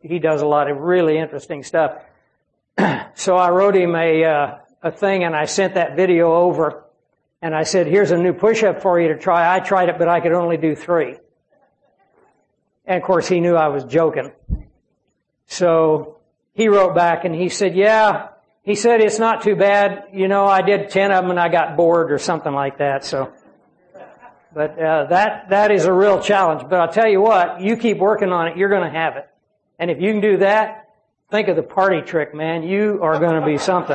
he does a lot of really interesting stuff. So I wrote him a thing, and I sent that video over, and I said, here's a new push-up for you to try. I tried it, but I could only do 3. And of course, he knew I was joking. So he wrote back and he said, yeah, he said, it's not too bad. You know, I did 10 of them and I got bored or something like that. So, but, that is a real challenge. But I'll tell you what, you keep working on it, you're going to have it. And if you can do that, think of the party trick, man. You are going to be something.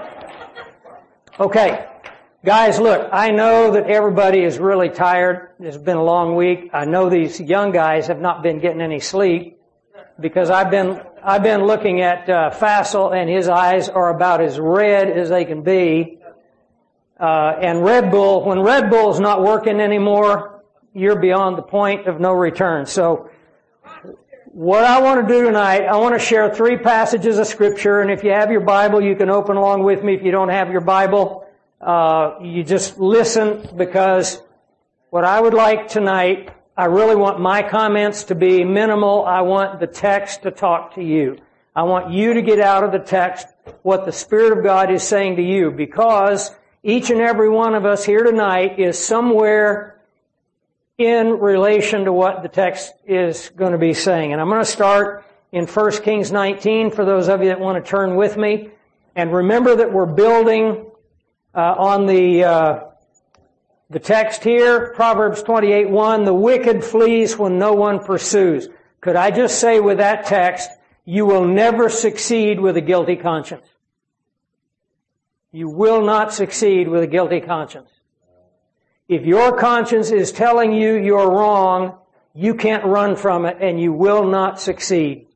Okay. Guys, look, I know that everybody is really tired. It's been a long week. I know these young guys have not been getting any sleep because I've been looking at Fassel, and his eyes are about as red as they can be. And Red Bull, when Red Bull's not working anymore, you're beyond the point of no return. So what I want to do tonight, I want to share 3 passages of Scripture, and if you have your Bible, you can open along with me. If you don't have your Bible, you just listen, because what I would like tonight, I really want my comments to be minimal. I want the text to talk to you. I want you to get out of the text what the Spirit of God is saying to you, because each and every one of us here tonight is somewhere in relation to what the text is going to be saying. And I'm going to start in 1 Kings 19 for those of you that want to turn with me. And remember that we're building on the text here, Proverbs 28:1, the wicked flees when no one pursues. Could I just say with that text, you will never succeed with a guilty conscience. You will not succeed with a guilty conscience. If your conscience is telling you you're wrong, you can't run from it, and you will not succeed.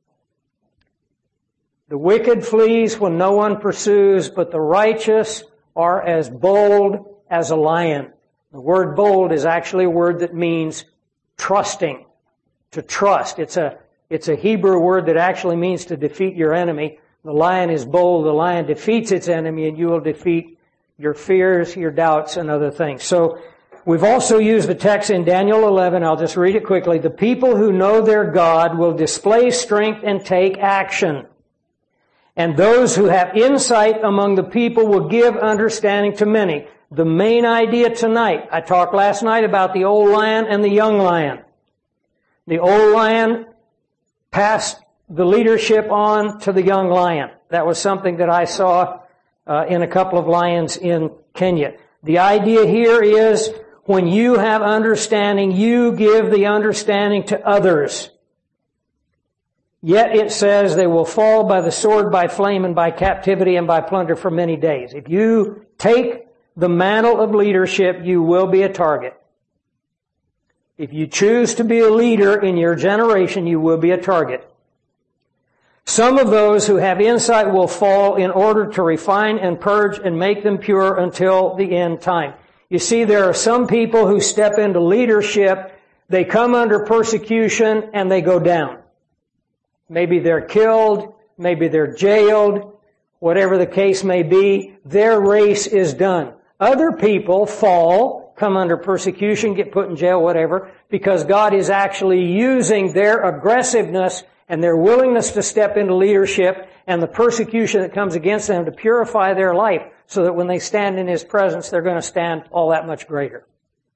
The wicked flees when no one pursues, but the righteous are as bold as a lion. The word bold is actually a word that means trusting, to trust. It's a Hebrew word that actually means to defeat your enemy. The lion is bold. The lion defeats its enemy, and you will defeat your fears, your doubts, and other things. So we've also used the text in Daniel 11. I'll just read it quickly. The people who know their God will display strength and take action. And those who have insight among the people will give understanding to many. The main idea tonight, I talked last night about the old lion and the young lion. The old lion passed the leadership on to the young lion. That was something that I saw in a couple of lions in Kenya. The idea here is when you have understanding, you give the understanding to others. Yet it says they will fall by the sword, by flame, and by captivity, and by plunder for many days. If you take the mantle of leadership, you will be a target. If you choose to be a leader in your generation, you will be a target. Some of those who have insight will fall in order to refine and purge and make them pure until the end time. You see, there are some people who step into leadership, they come under persecution, and they go down. Maybe they're killed, maybe they're jailed, whatever the case may be, their race is done. Other people fall, come under persecution, get put in jail, whatever, because God is actually using their aggressiveness and their willingness to step into leadership and the persecution that comes against them to purify their life so that when they stand in His presence, they're going to stand all that much greater.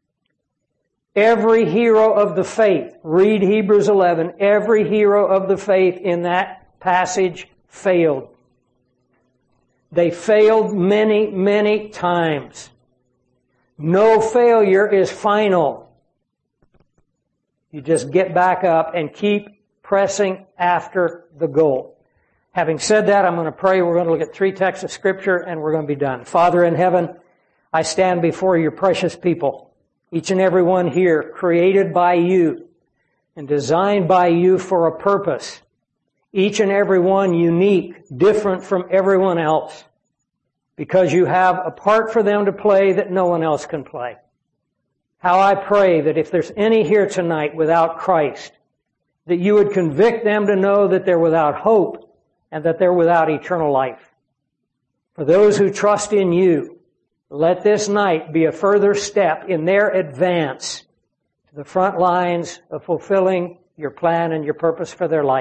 Every hero of the faith, read Hebrews 11, every hero of the faith in that passage failed. They failed many, many times. No failure is final. You just get back up and keep pressing after the goal. Having said that, I'm going to pray. We're going to look at 3 texts of Scripture and we're going to be done. Father in heaven, I stand before your precious people. Each and every one here, created by you and designed by you for a purpose. Each and every one unique, different from everyone else, because you have a part for them to play that no one else can play. How I pray that if there's any here tonight without Christ, that you would convict them to know that they're without hope and that they're without eternal life. For those who trust in you, let this night be a further step in their advance to the front lines of fulfilling your plan and your purpose for their life.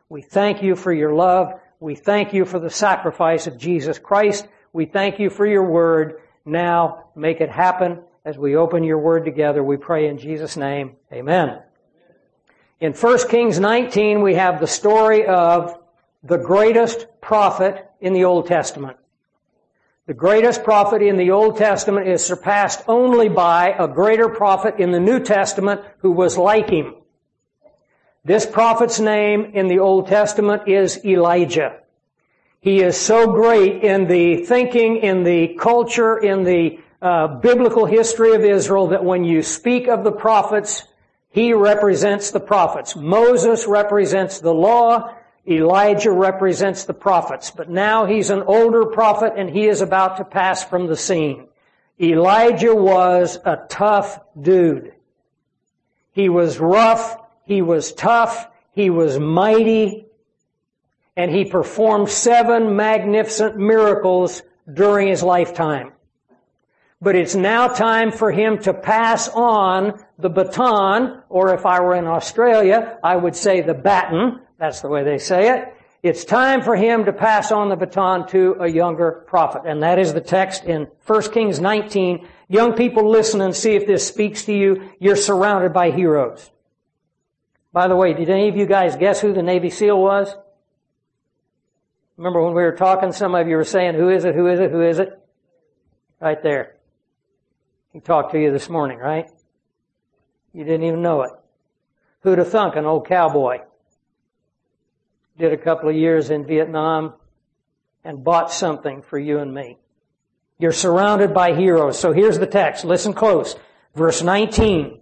We thank you for your love. We thank you for the sacrifice of Jesus Christ. We thank you for your word. Now make it happen as we open your word together. We pray in Jesus' name. Amen. In 1 Kings 19, we have the story of the greatest prophet in the Old Testament. The greatest prophet in the Old Testament is surpassed only by a greater prophet in the New Testament who was like him. This prophet's name in the Old Testament is Elijah. He is so great in the thinking, in the culture, in the biblical history of Israel that when you speak of the prophets, he represents the prophets. Moses represents the law. Elijah represents the prophets. But now he's an older prophet and he is about to pass from the scene. Elijah was a tough dude. He was rough. He was tough. He was mighty. And he performed 7 magnificent miracles during his lifetime. But it's now time for him to pass on the baton, or if I were in Australia, I would say the baton. That's the way they say it. It's time for him to pass on the baton to a younger prophet. And that is the text in 1 Kings 19. Young people, listen and see if this speaks to you. You're surrounded by heroes. By the way, did any of you guys guess who the Navy SEAL was? Remember when we were talking, some of you were saying, who is it, who is it, who is it? Right there. He talked to you this morning, right? You didn't even know it. Who'd have thunk an old cowboy? Did a couple of years in Vietnam and bought something for you and me. You're surrounded by heroes. So here's the text. Listen close. Verse 19.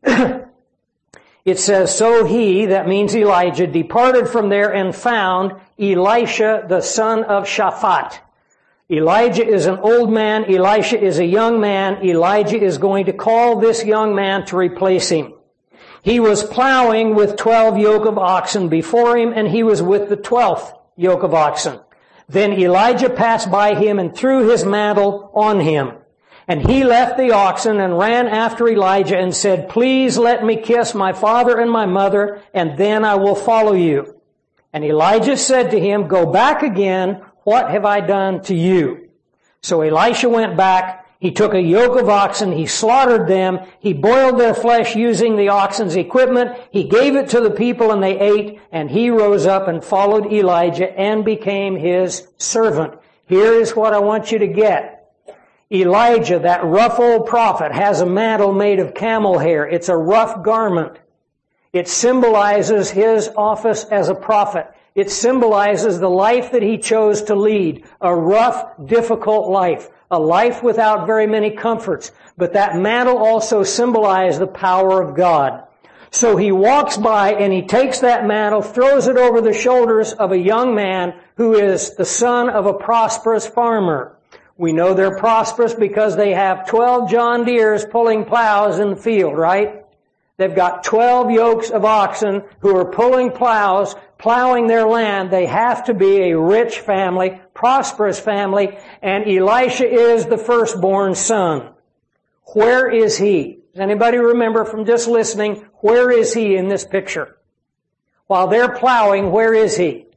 It says, so he, that means Elijah, departed from there and found Elisha, the son of Shaphat. Elijah is an old man. Elisha is a young man. Elijah is going to call this young man to replace him. He was plowing with 12 yoke of oxen before him, and he was with the 12th yoke of oxen. Then Elijah passed by him and threw his mantle on him. And he left the oxen and ran after Elijah and said, please let me kiss my father and my mother, and then I will follow you. And Elijah said to him, go back again. What have I done to you? So Elisha went back. He took a yoke of oxen. He slaughtered them. He boiled their flesh using the oxen's equipment. He gave it to the people and they ate. And he rose up and followed Elijah and became his servant. Here is what I want you to get. Elijah, that rough old prophet, has a mantle made of camel hair. It's a rough garment. It symbolizes his office as a prophet. It symbolizes the life that he chose to lead, a rough, difficult life, a life without very many comforts. But that mantle also symbolized the power of God. So he walks by and he takes that mantle, throws it over the shoulders of a young man who is the son of a prosperous farmer. We know they're prosperous because they have 12 John Deeres pulling plows in the field, right? They've got 12 yokes of oxen who are pulling plows, plowing their land. They have to be a rich family, prosperous family, and Elisha is the firstborn son. Where is he? Does anybody remember from just listening, where is he in this picture? While they're plowing, where is he?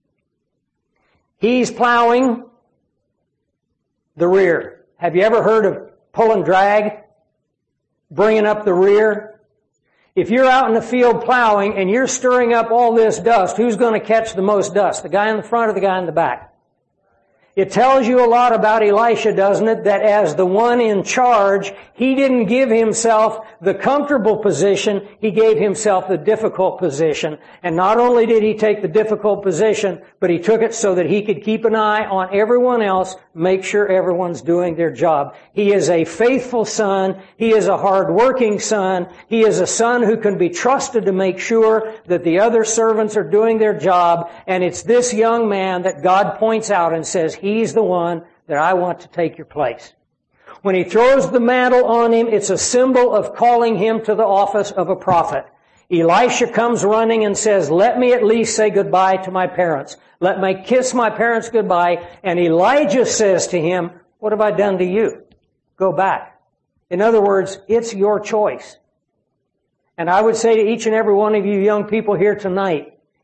He's plowing the rear. Have you ever heard of pull and drag? Bringing up the rear? If you're out in the field plowing and you're stirring up all this dust, who's going to catch the most dust? The guy in the front or the guy in the back? It tells you a lot about Elisha, doesn't it? That as the one in charge, he didn't give himself the comfortable position, he gave himself the difficult position. And not only did he take the difficult position, but he took it so that he could keep an eye on everyone else, make sure everyone's doing their job. He is a faithful son. He is a hard-working son. He is a son who can be trusted to make sure that the other servants are doing their job. And it's this young man that God points out and says, he's the one that I want to take your place. When he throws the mantle on him, it's a symbol of calling him to the office of a prophet. Elisha comes running and says, let me at least say goodbye to my parents. Let me kiss my parents goodbye. And Elijah says to him, what have I done to you? Go back. In other words, it's your choice. And I would say to each and every one of you young people here tonight,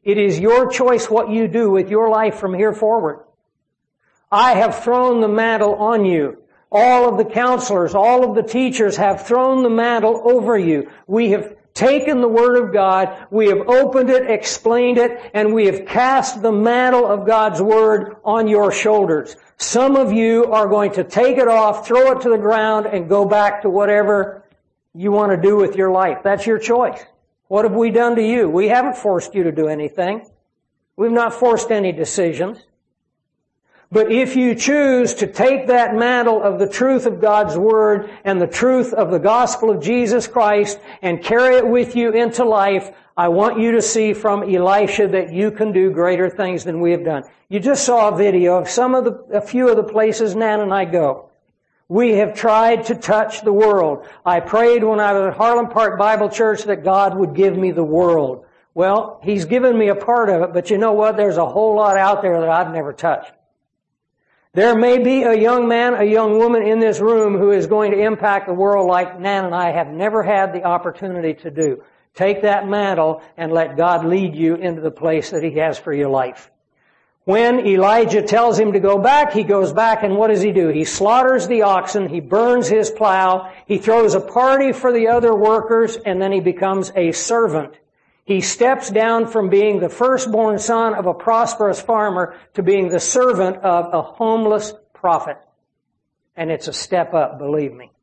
It is your choice what you do with your life from here forward. I have thrown the mantle on you. All of the counselors, all of the teachers have thrown the mantle over you. We have taken the Word of God, we have opened it, explained it, and we have cast the mantle of God's Word on your shoulders. Some of you are going to take it off, throw it to the ground, and go back to whatever you want to do with your life. That's your choice. What have we done to you? We haven't forced you to do anything. We've not forced any decisions. But if you choose to take that mantle of the truth of God's Word and the truth of the gospel of Jesus Christ and carry it with you into life, I want you to see from Elisha that you can do greater things than we have done. You just saw a video of a few of the places Nan and I go. We have tried to touch the world. I prayed when I was at Harlem Park Bible Church that God would give me the world. Well, He's given me a part of it, but you know what? There's a whole lot out there that I've never touched. There may be a young man, a young woman in this room who is going to impact the world like Nan and I have never had the opportunity to do. Take that mantle and let God lead you into the place that He has for your life. When Elijah tells him to go back, he goes back, and what does he do? He slaughters the oxen, he burns his plow, he throws a party for the other workers, and then he becomes a servant. He steps down from being the firstborn son of a prosperous farmer to being the servant of a homeless prophet. And it's a step up, believe me.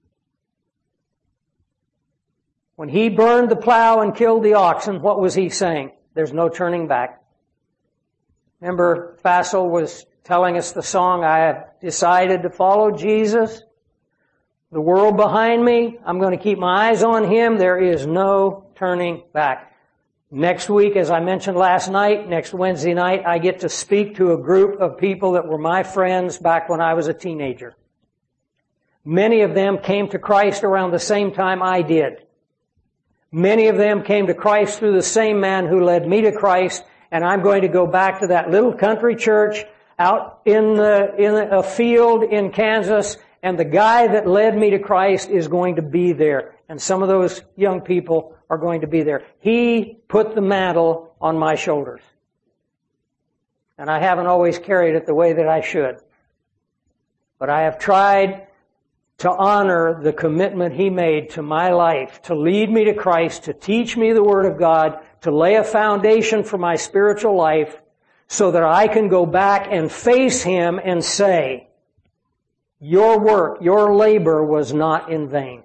When he burned the plow and killed the oxen, what was he saying? There's no turning back. Remember, Fassel was telling us the song, I have decided to follow Jesus. The world behind me, I'm going to keep my eyes on Him. There is no turning back. Next week, as I mentioned last night, next Wednesday night, I get to speak to a group of people that were my friends back when I was a teenager. Many of them came to Christ around the same time I did. Many of them came to Christ through the same man who led me to Christ, and I'm going to go back to that little country church out in a field in Kansas, and the guy that led me to Christ is going to be there. And some of those young people are going to be there. He put the mantle on my shoulders. And I haven't always carried it the way that I should. But I have tried to honor the commitment He made to my life, to lead me to Christ, to teach me the Word of God, to lay a foundation for my spiritual life so that I can go back and face Him and say, your work, your labor was not in vain.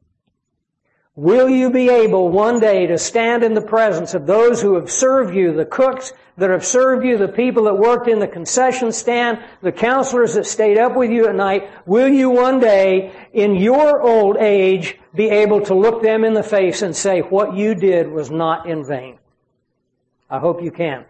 Will you be able one day to stand in the presence of those who have served you, the cooks that have served you, the people that worked in the concession stand, the counselors that stayed up with you at night? Will you one day, in your old age, be able to look them in the face and say, what you did was not in vain? I hope you can.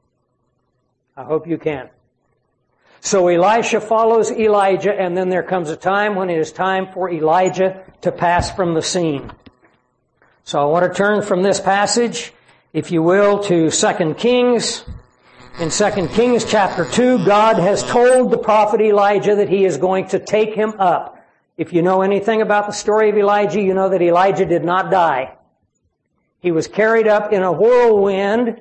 I hope you can. So Elisha follows Elijah, and then there comes a time when it is time for Elijah to pass from the scene. So I want to turn from this passage, if you will, to 2 Kings. In 2 Kings chapter 2, God has told the prophet Elijah that He is going to take him up. If you know anything about the story of Elijah, you know that Elijah did not die. He was carried up in a whirlwind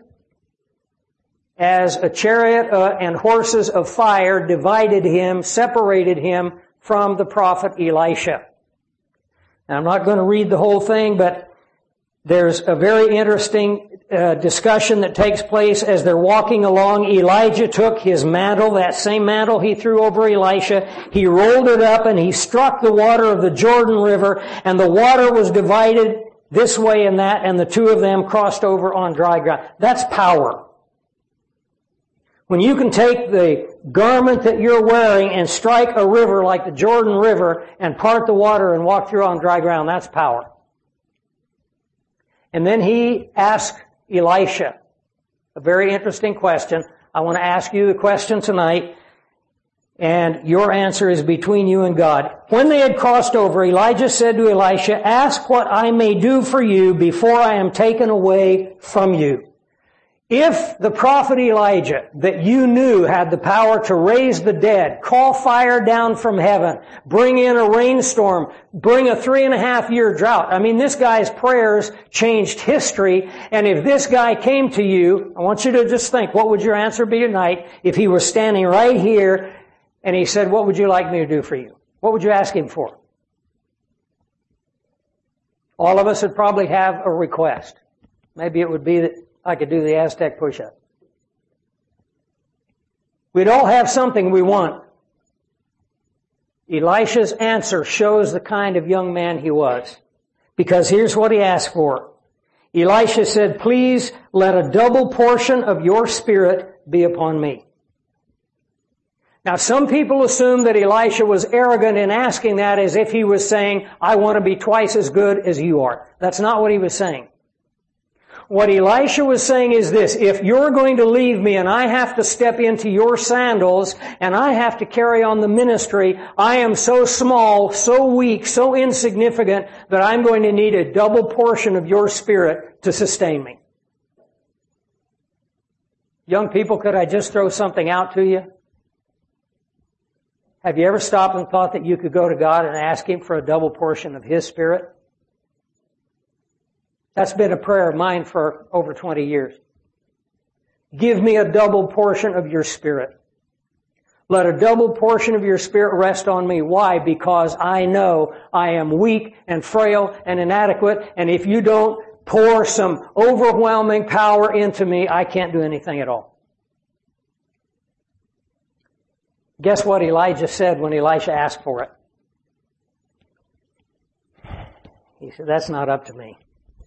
as a chariot and horses of fire divided him, separated him from the prophet Elisha. Now, I'm not going to read the whole thing, but there's a very interesting discussion that takes place as they're walking along. Elijah took his mantle, that same mantle he threw over Elisha. He rolled it up and he struck the water of the Jordan River, and the water was divided this way and that, and the two of them crossed over on dry ground. That's power. When you can take the garment that you're wearing and strike a river like the Jordan River and part the water and walk through on dry ground, that's power. And then he asked Elisha a very interesting question. I want to ask you the question tonight, and your answer is between you and God. When they had crossed over, Elijah said to Elisha, ask what I may do for you before I am taken away from you. If the prophet Elijah that you knew had the power to raise the dead, call fire down from heaven, bring in a rainstorm, bring a 3.5-year drought. I mean, this guy's prayers changed history. And if this guy came to you, I want you to just think, what would your answer be tonight if he was standing right here and he said, what would you like me to do for you? What would you ask him for? All of us would probably have a request. Maybe it would be that I could do the Aztec push-up. We'd all have something we want. Elisha's answer shows the kind of young man he was. Because here's what he asked for. Elisha said, please let a double portion of your spirit be upon me. Now, some people assume that Elisha was arrogant in asking that as if he was saying, I want to be twice as good as you are. That's not what he was saying. What Elisha was saying is this: if you're going to leave me and I have to step into your sandals and I have to carry on the ministry, I am so small, so weak, so insignificant that I'm going to need a double portion of your spirit to sustain me. Young people, could I just throw something out to you? Have you ever stopped and thought that you could go to God and ask Him for a double portion of His Spirit? That's been a prayer of mine for over 20 years. Give me a double portion of your Spirit. Let a double portion of your Spirit rest on me. Why? Because I know I am weak and frail and inadequate, and if you don't pour some overwhelming power into me, I can't do anything at all. Guess what Elijah said when Elisha asked for it? He said, that's not up to me.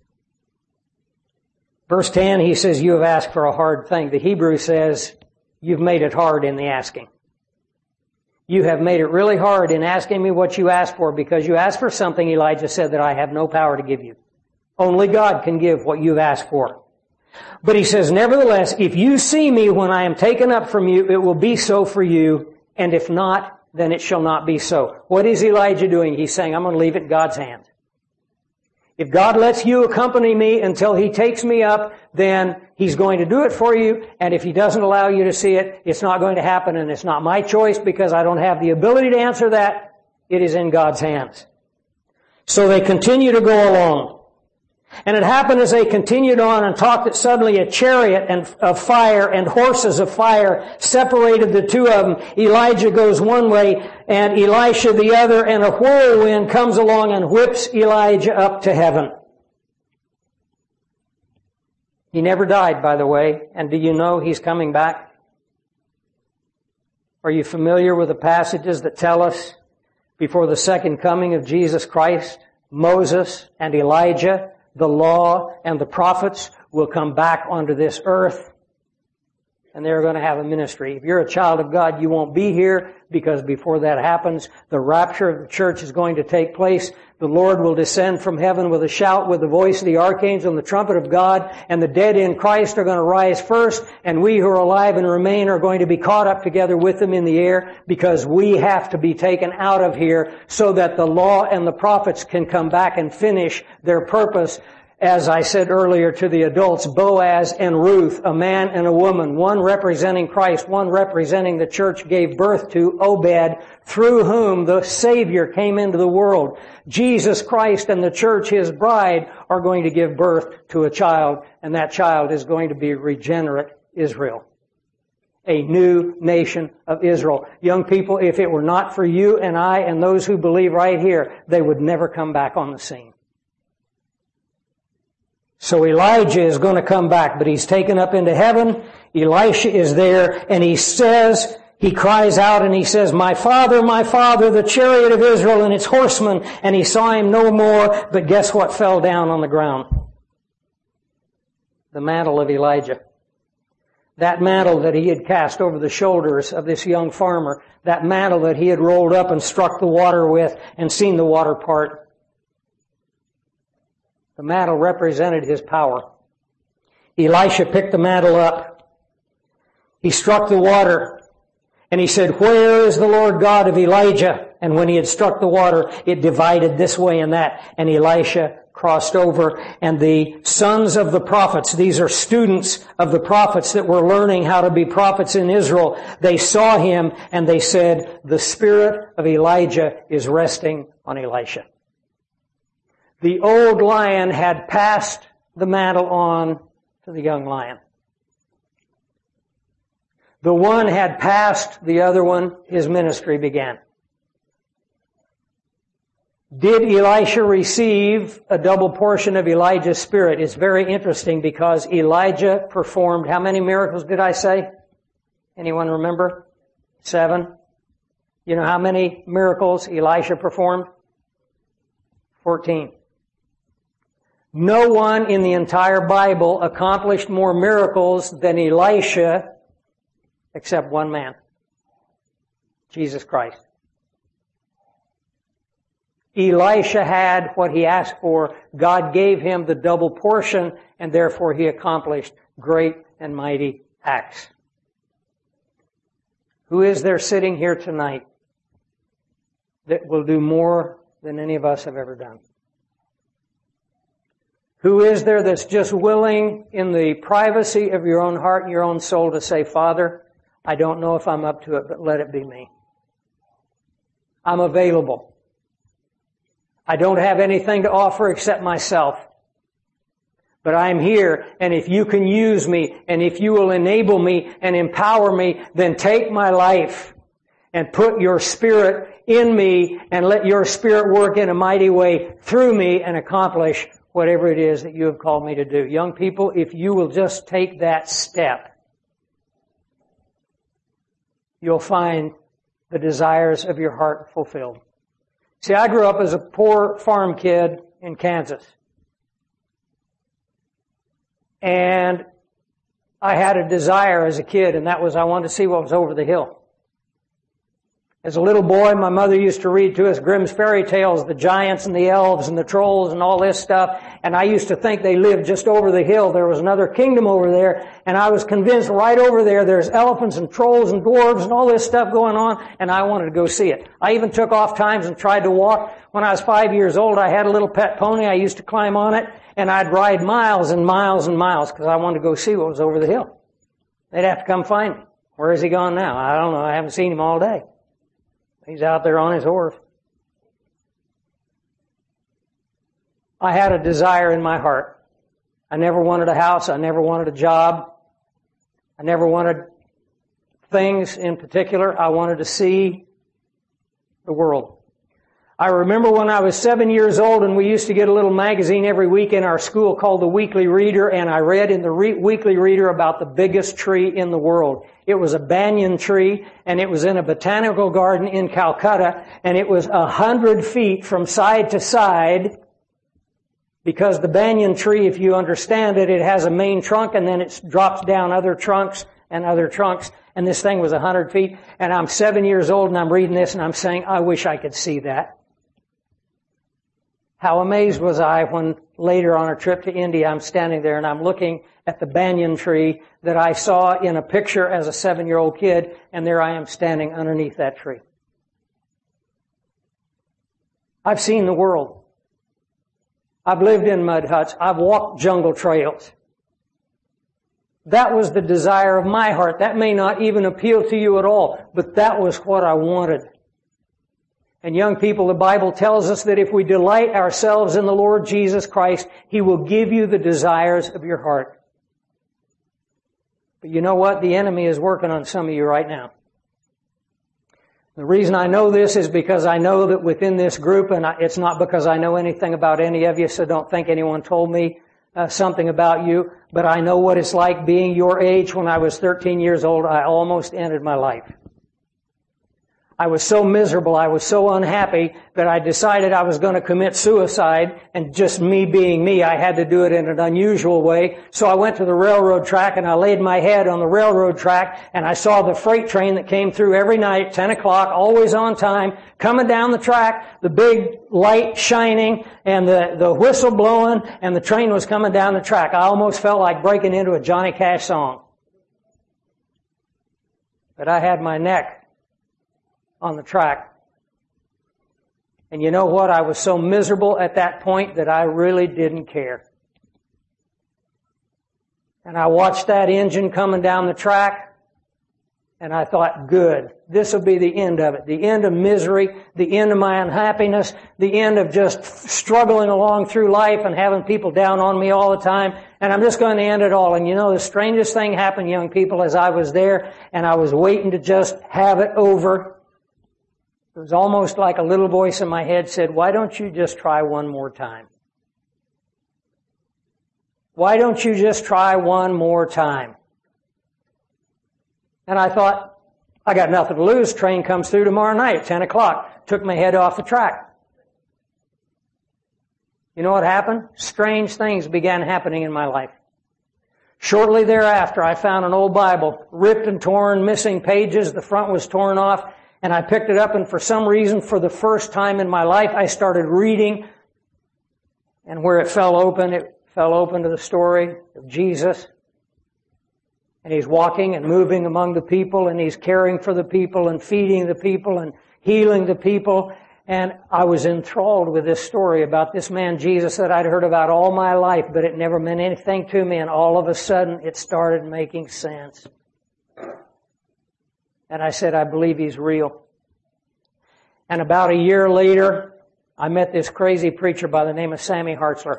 Verse 10, he says, you have asked for a hard thing. The Hebrew says, you've made it hard in the asking. You have made it really hard in asking me what you asked for, because you asked for something, Elijah said, that I have no power to give you. Only God can give what you've asked for. But he says, nevertheless, if you see me when I am taken up from you, it will be so for you, and if not, then it shall not be so. What is Elijah doing? He's saying, I'm going to leave it in God's hands. If God lets you accompany me until He takes me up, then He's going to do it for you. And if He doesn't allow you to see it, it's not going to happen. And it's not my choice because I don't have the ability to answer that. It is in God's hands. So they continue to go along. And it happened as they continued on and talked that suddenly a chariot of fire and horses of fire separated the two of them. Elijah goes one way and Elisha the other, and a whirlwind comes along and whips Elijah up to heaven. He never died, by the way. And do you know he's coming back? Are you familiar with the passages that tell us before the second coming of Jesus Christ, Moses and Elijah, the law and the prophets will come back onto this earth, and they're going to have a ministry. If you're a child of God, you won't be here, because before that happens, the rapture of the church is going to take place. The Lord will descend from heaven with a shout, with the voice of the archangel and the trumpet of God, and the dead in Christ are going to rise first, and we who are alive and remain are going to be caught up together with them in the air, because we have to be taken out of here so that the law and the prophets can come back and finish their purpose. As I said earlier to the adults, Boaz and Ruth, a man and a woman, one representing Christ, one representing the church, gave birth to Obed, through whom the Savior came into the world. Jesus Christ and the church, His bride, are going to give birth to a child, and that child is going to be regenerate Israel. A new nation of Israel. Young people, if it were not for you and I and those who believe right here, they would never come back on the scene. So Elijah is going to come back, but he's taken up into heaven. Elisha is there, and he cries out and he says, my father, the chariot of Israel and its horsemen. And he saw him no more, but guess what fell down on the ground? The mantle of Elijah. That mantle that he had cast over the shoulders of this young farmer. That mantle that he had rolled up and struck the water with and seen the water part. The mantle represented his power. Elisha picked the mantle up. He struck the water and he said, where is the Lord God of Elijah? And when he had struck the water, it divided this way and that. And Elisha crossed over. And the sons of the prophets, these are students of the prophets that were learning how to be prophets in Israel, they saw him and they said, the spirit of Elijah is resting on Elisha. The old lion had passed the mantle on to the young lion. The one had passed the other one, his ministry began. Did Elisha receive a double portion of Elijah's spirit? It's very interesting because Elijah performed, how many miracles did I say? Anyone remember? 7. You know how many miracles Elisha performed? 14. No one in the entire Bible accomplished more miracles than Elisha except one man, Jesus Christ. Elisha had what he asked for. God gave him the double portion, and therefore he accomplished great and mighty acts. Who is there sitting here tonight that will do more than any of us have ever done? Who is there that's just willing in the privacy of your own heart and your own soul to say, Father, I don't know if I'm up to it, but let it be me. I'm available. I don't have anything to offer except myself. But I'm here, and if you can use me, and if you will enable me and empower me, then take my life and put your Spirit in me and let your Spirit work in a mighty way through me and accomplish whatever it is that you have called me to do. Young people, if you will just take that step, you'll find the desires of your heart fulfilled. See, I grew up as a poor farm kid in Kansas. And I had a desire as a kid, and that was I wanted to see what was over the hill. As a little boy, my mother used to read to us Grimm's fairy tales, the giants and the elves and the trolls and all this stuff. And I used to think they lived just over the hill. There was another kingdom over there. And I was convinced right over there there's elephants and trolls and dwarves and all this stuff going on. And I wanted to go see it. I even took off times and tried to walk. When I was 5 years old, I had a little pet pony. I used to climb on it. And I'd ride miles and miles and miles because I wanted to go see what was over the hill. They'd have to come find me. Where is he gone now? I don't know. I haven't seen him all day. He's out there on his horse. I had a desire in my heart. I never wanted a house. I never wanted a job. I never wanted things in particular. I wanted to see the world. I remember when I was 7 years old and we used to get a little magazine every week in our school called the Weekly Reader, and I read in the Weekly Reader about the biggest tree in the world. It was a banyan tree, and it was in a botanical garden in Calcutta, and it was 100 feet from side to side, because the banyan tree, if you understand it, it has a main trunk, and then it drops down other trunks and other trunks, and this thing was 100 feet, and I'm 7 years old, and I'm reading this, and I'm saying, I wish I could see that. How amazed was I when later on a trip to India, I'm standing there and I'm looking at the banyan tree that I saw in a picture as a 7-year-old kid, and there I am standing underneath that tree. I've seen the world. I've lived in mud huts. I've walked jungle trails. That was the desire of my heart. That may not even appeal to you at all, but that was what I wanted. And young people, the Bible tells us that if we delight ourselves in the Lord Jesus Christ, He will give you the desires of your heart. But you know what? The enemy is working on some of you right now. The reason I know this is because I know that within this group, and it's not because I know anything about any of you, so don't think anyone told me something about you, but I know what it's like being your age. When I was 13 years old, I almost ended my life. I was so miserable, I was so unhappy that I decided I was going to commit suicide, and just me being me, I had to do it in an unusual way. So I went to the railroad track and I laid my head on the railroad track, and I saw the freight train that came through every night, 10 o'clock, always on time, coming down the track, the big light shining and the whistle blowing, and the train was coming down the track. I almost felt like breaking into a Johnny Cash song. But I had my neck on the track. And you know what? I was so miserable at that point that I really didn't care. And I watched that engine coming down the track, and I thought, good, this will be the end of it. The end of misery, the end of my unhappiness, the end of just struggling along through life and having people down on me all the time, and I'm just going to end it all. And you know, the strangest thing happened, young people, as I was there, and I was waiting to just have it over. It was almost like a little voice in my head said, why don't you just try one more time? Why don't you just try one more time? And I thought, I got nothing to lose. Train comes through tomorrow night at 10 o'clock. Took my head off the track. You know what happened? Strange things began happening in my life. Shortly thereafter, I found an old Bible, ripped and torn, missing pages. The front was torn off, and I picked it up, and for some reason, for the first time in my life, I started reading. And where it fell open to the story of Jesus. And He's walking and moving among the people, and He's caring for the people and feeding the people and healing the people. And I was enthralled with this story about this man Jesus that I'd heard about all my life, but it never meant anything to me, and all of a sudden it started making sense. And I said, I believe He's real. And about a year later, I met this crazy preacher by the name of Sammy Hartzler.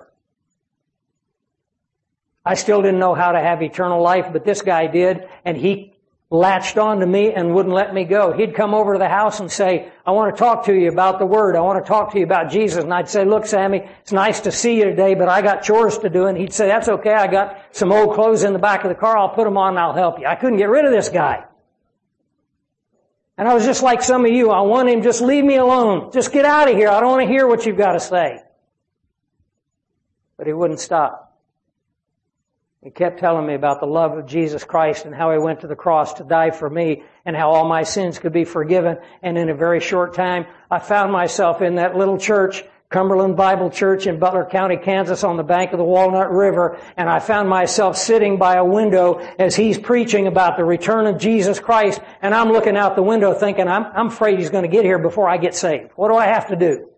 I still didn't know how to have eternal life, but this guy did, and he latched on to me and wouldn't let me go. He'd come over to the house and say, I want to talk to you about the Word. I want to talk to you about Jesus. And I'd say, look, Sammy, it's nice to see you today, but I got chores to do. And he'd say, that's okay. I got some old clothes in the back of the car. I'll put them on and I'll help you. I couldn't get rid of this guy. And I was just like some of you. I want him, just leave me alone. Just get out of here. I don't want to hear what you've got to say. But he wouldn't stop. He kept telling me about the love of Jesus Christ and how He went to the cross to die for me and how all my sins could be forgiven. And in a very short time, I found myself in that little church, Cumberland Bible Church in Butler County, Kansas, on the bank of the Walnut River. And I found myself sitting by a window as he's preaching about the return of Jesus Christ. And I'm looking out the window thinking, I'm afraid He's going to get here before I get saved. What do I have to do?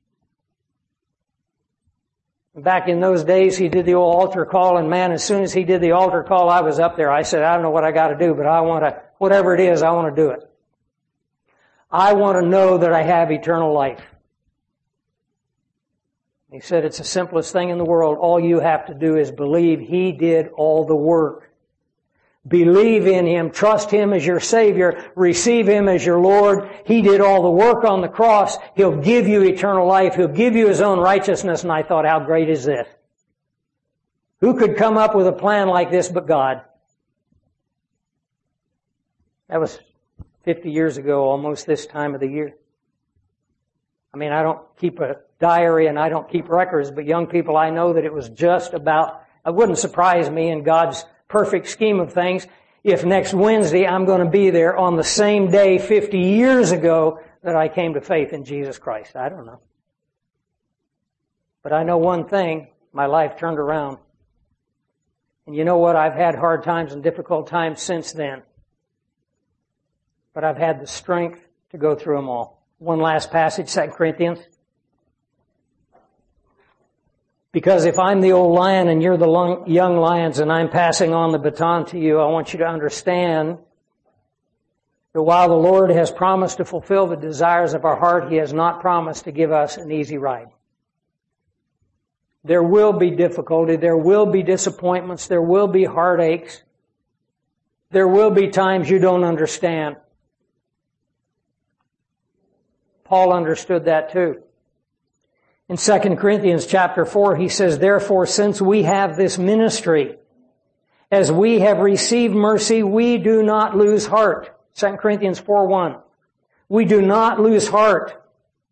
Back in those days, he did the old altar call, and man, as soon as he did the altar call, I was up there. I said, I don't know what I got to do, but I want to, whatever it is, I want to do it. I want to know that I have eternal life. He said, it's the simplest thing in the world. All you have to do is believe He did all the work. Believe in Him, trust Him as your Savior, receive Him as your Lord. He did all the work on the cross. He'll give you eternal life. He'll give you His own righteousness. And I thought, how great is this? Who could come up with a plan like this but God? That was 50 years ago, almost this time of the year. I mean, I don't keep a diary and I don't keep records, but young people, I know that it was just about, it wouldn't surprise me in God's perfect scheme of things if next Wednesday I'm going to be there on the same day 50 years ago that I came to faith in Jesus Christ. I don't know. But I know one thing, my life turned around. And you know what? I've had hard times and difficult times since then. But I've had the strength to go through them all. One last passage, 2 Corinthians. Because if I'm the old lion and you're the young lions and I'm passing on the baton to you, I want you to understand that while the Lord has promised to fulfill the desires of our heart, He has not promised to give us an easy ride. There will be difficulty, there will be disappointments, there will be heartaches, there will be times you don't understand. Paul understood that too. In 2 Corinthians chapter 4, he says, therefore, since we have this ministry, as we have received mercy, we do not lose heart. 2 Corinthians 4:1. We do not lose heart.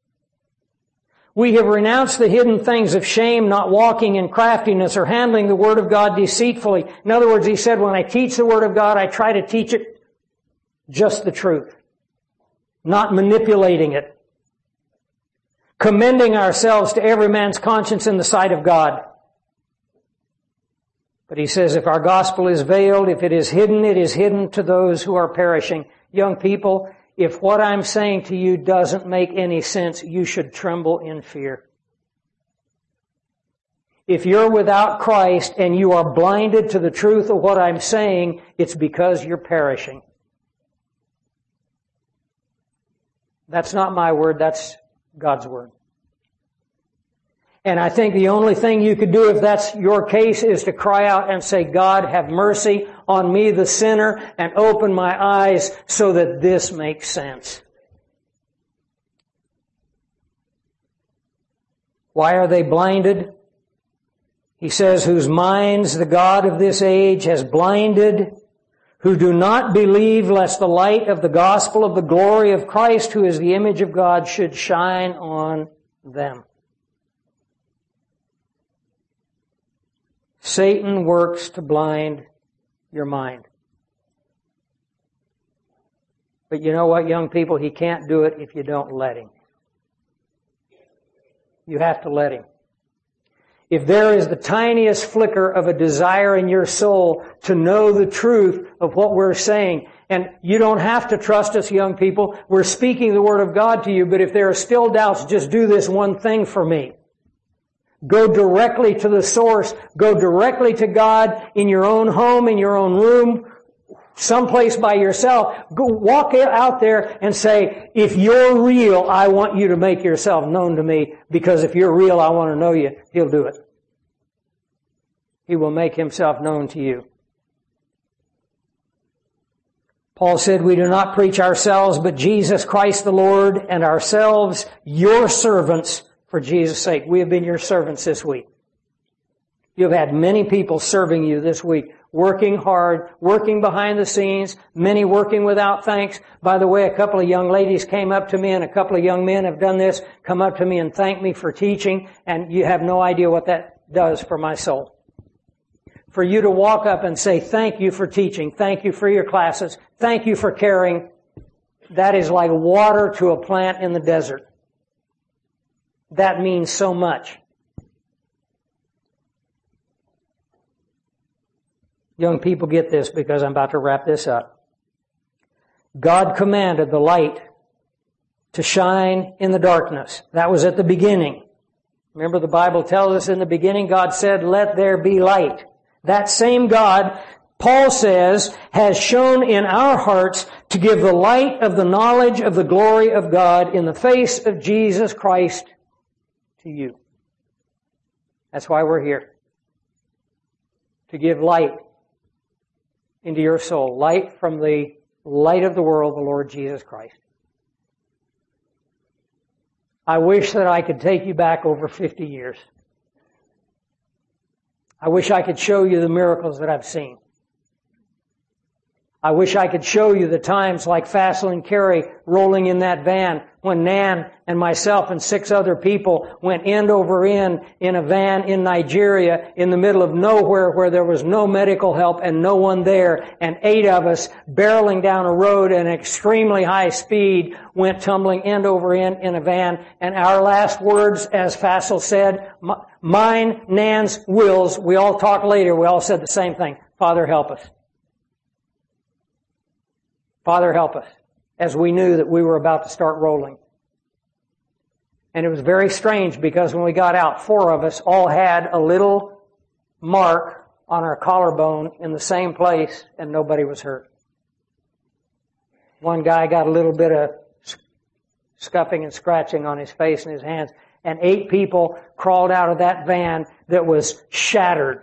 We have renounced the hidden things of shame, not walking in craftiness or handling the Word of God deceitfully. In other words, he said, when I teach the Word of God, I try to teach it just the truth, not manipulating it. Commending ourselves to every man's conscience in the sight of God. But he says, if our gospel is veiled, if it is hidden to those who are perishing. Young people, if what I'm saying to you doesn't make any sense, you should tremble in fear. If you're without Christ and you are blinded to the truth of what I'm saying, it's because you're perishing. That's not my word, that's God's word. And I think the only thing you could do if that's your case is to cry out and say, God, have mercy on me, the sinner, and open my eyes so that this makes sense. Why are they blinded? He says, whose minds the God of this age has blinded, who do not believe lest the light of the gospel of the glory of Christ, who is the image of God, should shine on them. Satan works to blind your mind. But you know what, young people? He can't do it if you don't let him. You have to let him. If there is the tiniest flicker of a desire in your soul to know the truth of what we're saying, and you don't have to trust us, young people. We're speaking the Word of God to you, but if there are still doubts, just do this one thing for me. Go directly to the source. Go directly to God in your own home, in your own room, someplace by yourself. Go walk out there and say, if you're real, I want you to make yourself known to me, because if you're real, I want to know you. He'll do it. He will make himself known to you. Paul said, we do not preach ourselves, but Jesus Christ the Lord, and ourselves your servants for Jesus' sake. We have been your servants this week. You've had many people serving you this week, working hard, working behind the scenes, many working without thanks. By the way, a couple of young ladies came up to me, and a couple of young men have done this, come up to me and thanked me for teaching, and you have no idea what that does for my soul. For you to walk up and say, thank you for teaching, thank you for your classes, thank you for caring, that is like water to a plant in the desert. That means so much. Young people, get this, because I'm about to wrap this up. God commanded the light to shine in the darkness. That was at the beginning. Remember, the Bible tells us in the beginning, God said, let there be light. That same God, Paul says, has shone in our hearts to give the light of the knowledge of the glory of God in the face of Jesus Christ to you. That's why we're here. To give light into your soul. Light from the light of the world, the Lord Jesus Christ. I wish that I could take you back over 50 years. I wish I could show you the miracles that I've seen. I wish I could show you the times like Fassel and Carey rolling in that van when Nan and myself and 6 other people went end over end in a van in Nigeria in the middle of nowhere where there was no medical help and no one there, and 8 of us barreling down a road at an extremely high speed went tumbling end over end in a van, and our last words, as Fassel said, mine, Nan's, Will's, we all talked later, we all said the same thing, Father, help us. Father, help us, as we knew that we were about to start rolling. And it was very strange because when we got out, 4 of us all had a little mark on our collarbone in the same place, and nobody was hurt. One guy got a little bit of scuffing and scratching on his face and his hands, and 8 people crawled out of that van that was shattered.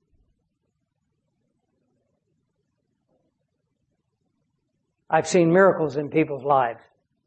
I've seen miracles in people's lives.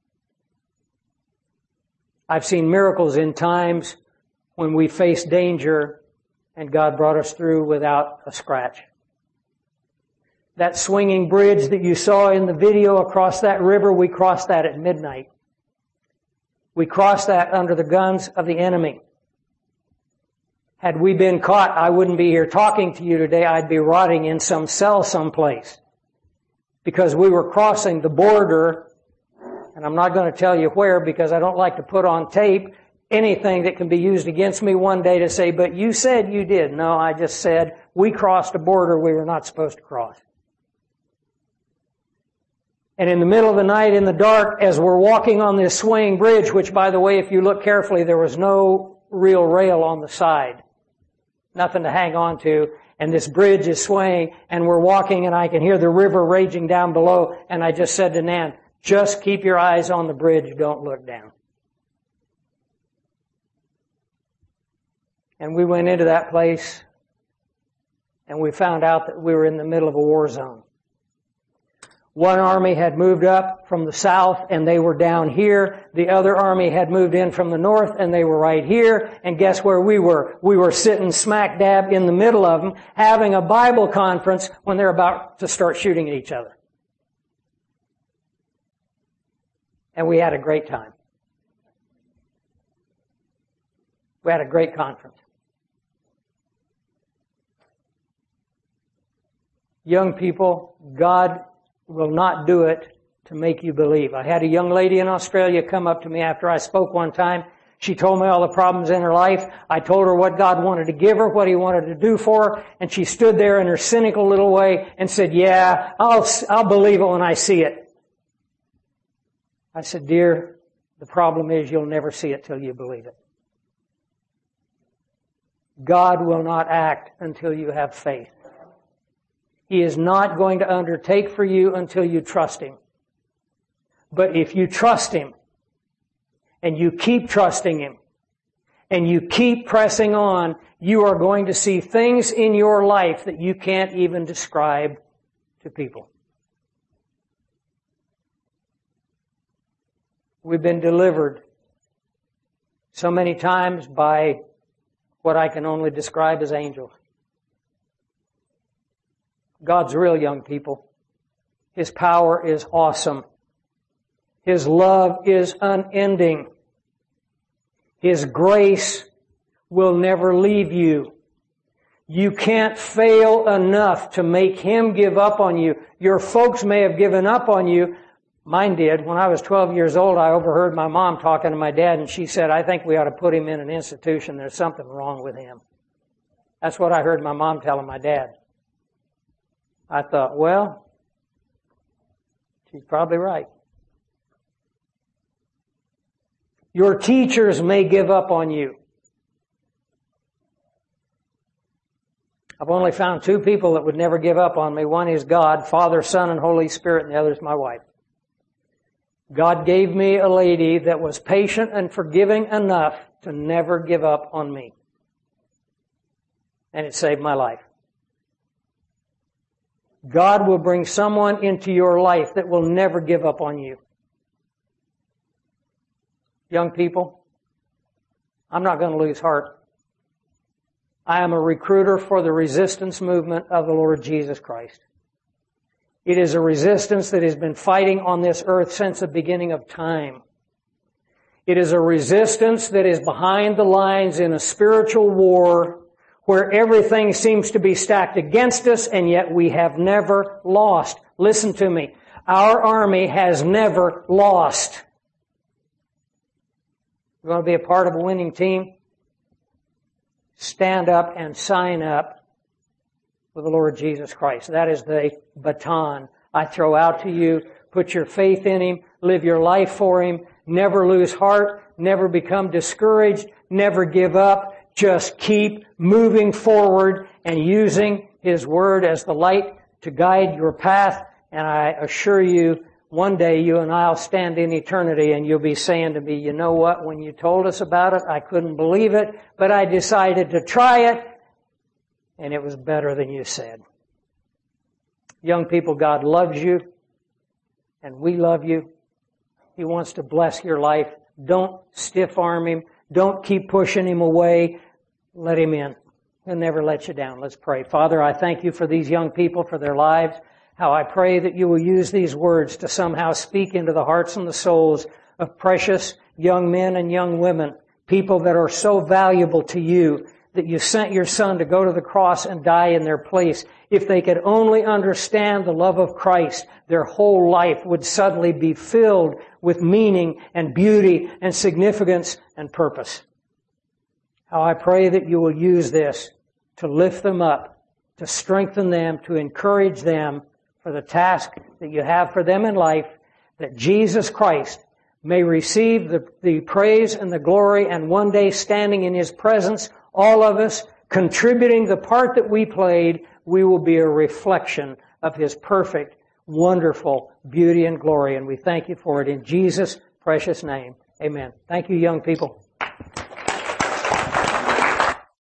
I've seen miracles in times when we faced danger and God brought us through without a scratch. That swinging bridge that you saw in the video across that river, we crossed that at midnight. We crossed that under the guns of the enemy. Had we been caught, I wouldn't be here talking to you today. I'd be rotting in some cell someplace. Because we were crossing the border, and I'm not going to tell you where because I don't like to put on tape anything that can be used against me one day to say, but you said you did. No, I just said we crossed a border we were not supposed to cross. And in the middle of the night, in the dark, as we're walking on this swaying bridge, which, by the way, if you look carefully, there was no real rail on the side. Nothing to hang on to. And this bridge is swaying, and we're walking, and I can hear the river raging down below. And I just said to Nan, just keep your eyes on the bridge, don't look down. And we went into that place, and we found out that we were in the middle of a war zone. One army had moved up from the south, and they were down here. The other army had moved in from the north, and they were right here. And guess where we were? We were sitting smack dab in the middle of them, having a Bible conference when they're about to start shooting at each other. And we had a great time. We had a great conference. Young people, God will not do it to make you believe. I had a young lady in Australia come up to me after I spoke one time. She told me all the problems in her life. I told her what God wanted to give her, what He wanted to do for her, and she stood there in her cynical little way and said, yeah, I'll believe it when I see it. I said, dear, the problem is you'll never see it till you believe it. God will not act until you have faith. He is not going to undertake for you until you trust Him. But if you trust Him, and you keep trusting Him, and you keep pressing on, you are going to see things in your life that you can't even describe to people. We've been delivered so many times by what I can only describe as angels. God's real, young people. His power is awesome. His love is unending. His grace will never leave you. You can't fail enough to make Him give up on you. Your folks may have given up on you. Mine did. When I was 12 years old, I overheard my mom talking to my dad, and she said, I think we ought to put him in an institution. There's something wrong with him. That's what I heard my mom telling my dad. I thought, well, she's probably right. Your teachers may give up on you. I've only found two people that would never give up on me. One is God, Father, Son, and Holy Spirit, and the other is my wife. God gave me a lady that was patient and forgiving enough to never give up on me. And it saved my life. God will bring someone into your life that will never give up on you. Young people, I'm not going to lose heart. I am a recruiter for the resistance movement of the Lord Jesus Christ. It is a resistance that has been fighting on this earth since the beginning of time. It is a resistance that is behind the lines in a spiritual war where everything seems to be stacked against us, and yet we have never lost. Listen to me. Our army has never lost. You want to be a part of a winning team? Stand up and sign up with the Lord Jesus Christ. That is the baton I throw out to you. Put your faith in Him. Live your life for Him. Never lose heart. Never become discouraged. Never give up. Just keep moving forward and using His Word as the light to guide your path. And I assure you, one day you and I'll stand in eternity and you'll be saying to me, you know what, when you told us about it, I couldn't believe it, but I decided to try it, and it was better than you said. Young people, God loves you, and we love you. He wants to bless your life. Don't stiff-arm Him. Don't keep pushing Him away. Let Him in. He'll never let you down. Let's pray. Father, I thank You for these young people, for their lives. How I pray that You will use these words to somehow speak into the hearts and the souls of precious young men and young women, people that are so valuable to You, that You sent Your Son to go to the cross and die in their place. If they could only understand the love of Christ, their whole life would suddenly be filled with meaning and beauty and significance and purpose. How I pray that You will use this to lift them up, to strengthen them, to encourage them for for the task that you have for them in life, that Jesus Christ may receive the praise and the glory, and one day standing in His presence, all of us contributing the part that we played, we will be a reflection of His perfect, wonderful beauty and glory. And we thank You for it in Jesus' precious name. Amen. Thank you, young people.